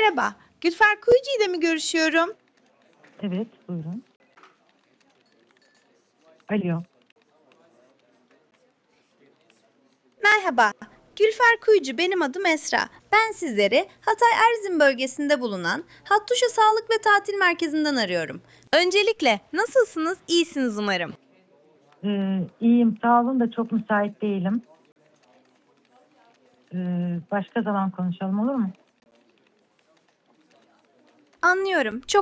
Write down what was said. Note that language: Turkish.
Merhaba, Gülfer Kuyucu ile mi görüşüyorum? Evet, buyurun. Alo. Merhaba, Gülfer Kuyucu benim adım Esra. Ben sizleri Hatay Erzin bölgesinde bulunan Hattuşa Sağlık ve Tatil Merkezi'nden arıyorum. Öncelikle nasılsınız? İyisiniz umarım. İyiyim, sağ olun da çok müsait değilim. Başka zaman konuşalım olur mu? Anlıyorum, çok